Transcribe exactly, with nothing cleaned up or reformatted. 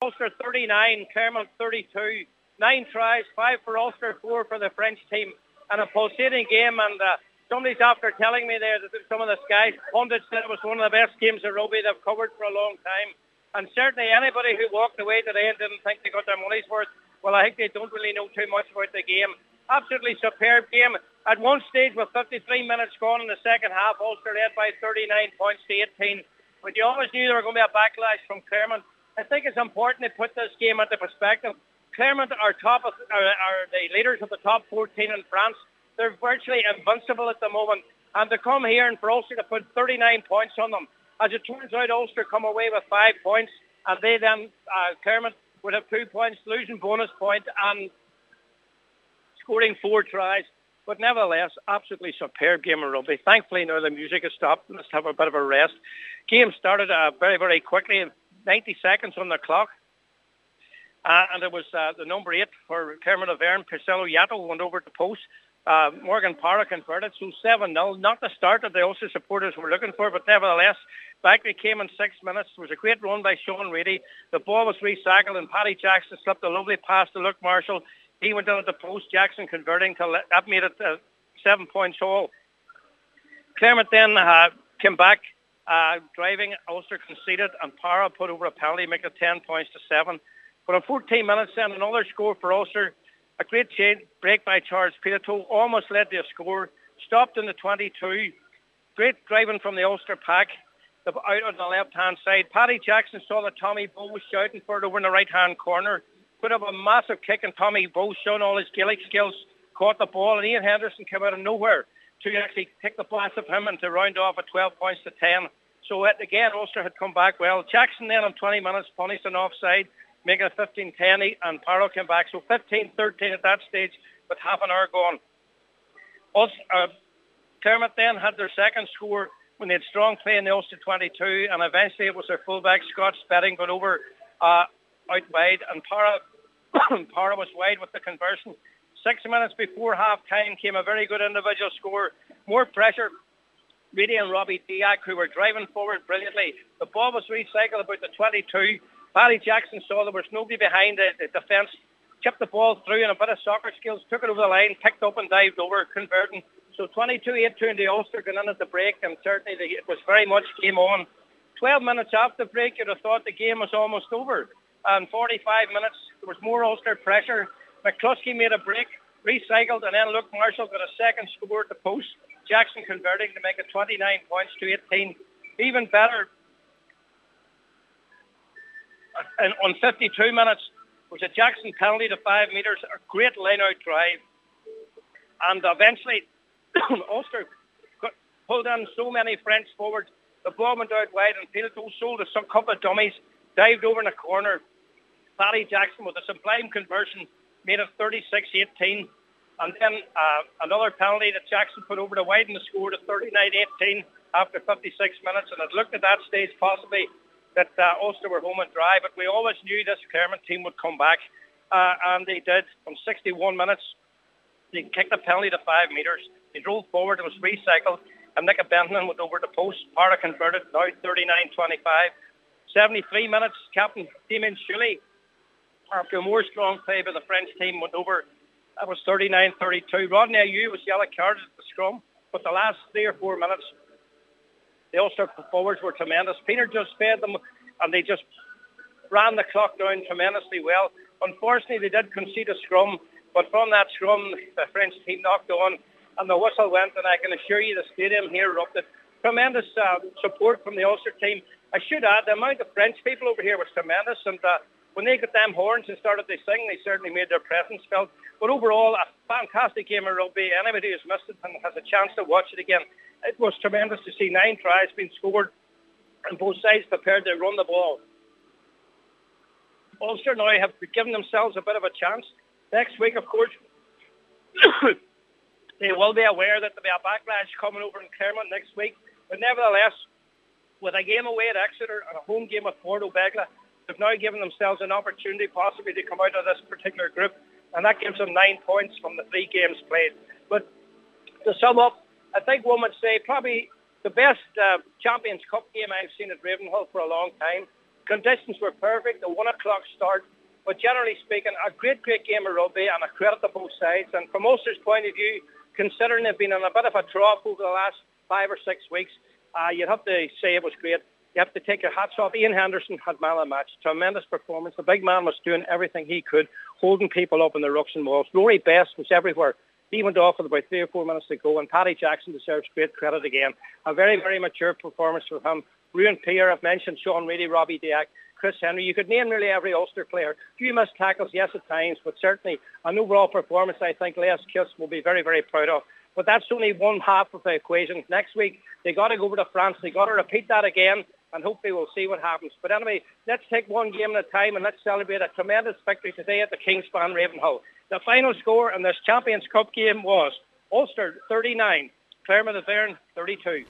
Ulster thirty-nine, Claremont thirty-two. Nine tries, five for Ulster, four for the French team. And a pulsating game, and uh, somebody's after telling me there that some of the Sky pundits said it was one of the best games of rugby they've covered for a long time. And certainly anybody who walked away today and didn't think they got their money's worth, well, I think they don't really know too much about the game. Absolutely superb game. At one stage, with fifty-three minutes gone in the second half, Ulster led by thirty-nine points to eighteen. But you always knew there were going to be a backlash from Claremont. I think it's important to put this game into perspective. Claremont are top of, are, are the leaders of the top fourteen in France. They're virtually invincible at the moment. And to come here and for Ulster to put thirty-nine points on them, as it turns out, Ulster come away with five points, and they then, uh, Claremont would have two points, losing bonus point and scoring four tries. But nevertheless, absolutely superb game of rugby. Thankfully, now the music has stopped. Let's have a bit of a rest. Game started uh, very, very quickly, ninety seconds on the clock. Uh, and it was uh, the number eight for Claremont Auvergne, Priscilla Yato, went over the post. Uh, Morgan Parra converted, so seven nil. Not the start that the Ulster supporters were looking for, but nevertheless, back they came in six minutes. It was a great run by Sean Reedy. The ball was recycled, and Paddy Jackson slipped a lovely pass to Luke Marshall. He went in at the post, Jackson converting to let, that made it uh, seven points all. Claremont then uh, came back, uh, driving. Ulster conceded, and Parra put over a penalty, making it ten points to seven. But in fourteen minutes, then another score for Ulster. A great chain break by Charles Pitato almost led to a score. Stopped in the twenty-two. Great driving from the Ulster pack. The, out on the left-hand side. Paddy Jackson saw that Tommy Bowe was shouting for it over in the right-hand corner. Put up a massive kick, and Tommy Bowe, showing all his Gaelic skills, caught the ball, and Ian Henderson came out of nowhere to actually pick the pass of him and to round off at twelve points to ten. So it, again, Ulster had come back well. Jackson then in twenty minutes punished an offside, making it fifteen ten, and Parra came back. So fifteen thirteen at that stage with half an hour gone. Also, uh, Claremont then had their second score when they had strong play in the Ulster twenty-two, and eventually it was their fullback, Scott Spedding, going over uh, out wide, and Parra, Parra was wide with the conversion. Six minutes before half-time came a very good individual score. More pressure. Reedy and Robbie Diak, who were driving forward brilliantly. The ball was recycled about the twenty-two. Paddy Jackson saw there was nobody behind the, the defence, chipped the ball through and a bit of soccer skills, took it over the line, picked up and dived over, converting. So twenty-two eighteen to Ulster going in at the break, and certainly the, it was very much game on. twelve minutes after the break, you'd have thought the game was almost over. And forty-five minutes, there was more Ulster pressure. McCluskey made a break, recycled, and then Luke Marshall got a second score at the post. Jackson converting to make it twenty-nine points to eighteen. Even better, and on fifty-two minutes, was a Jackson penalty to five metres, a great line-out drive. And eventually, Ulster got, pulled in so many French forwards. The ball went out wide, and Pitato sold a couple of dummies, dived over in a corner. Paddy Jackson with a sublime conversion made it thirty-six eighteen. And then uh, another penalty that Jackson put over to widen the score to thirty-nine eighteen after fifty-six minutes. And it looked at that stage possibly that uh, Ulster were home and dry, but we always knew this Claremont team would come back. Uh, and they did. From sixty-one minutes, they kicked a penalty to five metres. They drove forward, it was recycled, and Nick Benton went over the post. Parra converted, now thirty-nine twenty-five. seventy-three minutes, Captain Damien Shuley, after a more strong play by the French team, went over. That was thirty-nine thirty-two. Rodney Ayew was yellow carded at the scrum, but the last three or four minutes, the Ulster forwards were tremendous. Peter just fed them, and they just ran the clock down tremendously well. Unfortunately, they did concede a scrum, but from that scrum, the French team knocked on, and the whistle went, and I can assure you the stadium here erupted. Tremendous uh, support from the Ulster team. I should add, the amount of French people over here was tremendous, and uh, when they got them horns and started to sing, they certainly made their presence felt. But overall, a fantastic game of rugby. Anybody who's missed it and has a chance to watch it again, it was tremendous to see nine tries being scored and both sides prepared to run the ball. Ulster now have given themselves a bit of a chance. Next week, of course, they will be aware that there'll be a backlash coming over in Claremont next week. But nevertheless, with a game away at Exeter and a home game at Porto Begla, they've now given themselves an opportunity possibly to come out of this particular group, and that gives them nine points from the three games played. But to sum up, I think one would say probably the best uh, Champions Cup game I've seen at Ravenhill for a long time. Conditions were perfect, the one o'clock start, but generally speaking, a great, great game of rugby and a credit to both sides. And from Ulster's point of view, considering they've been in a bit of a trough over the last five or six weeks, uh, you'd have to say it was great. You have to take your hats off. Ian Henderson had man of the match. Tremendous performance. The big man was doing everything he could, holding people up in the rucks and walls. Rory Best was everywhere. He went off with about three or four minutes to go, and Paddy Jackson deserves great credit again. A very, very mature performance from him. Ruan Pierre, I've mentioned Sean Reedy, Robbie Diak, Chris Henry. You could name nearly every Ulster player. A few missed tackles, yes, at times, but certainly an overall performance I think Les Kiss will be very, very proud of. But that's only one half of the equation. Next week, they got to go over to France. They got to repeat that again, and hopefully we'll see what happens. But anyway, let's take one game at a time, and let's celebrate a tremendous victory today at the Kingspan Ravenhull. The final score in this Champions Cup game was Ulster thirty-nine, Clermont of Bern thirty-two.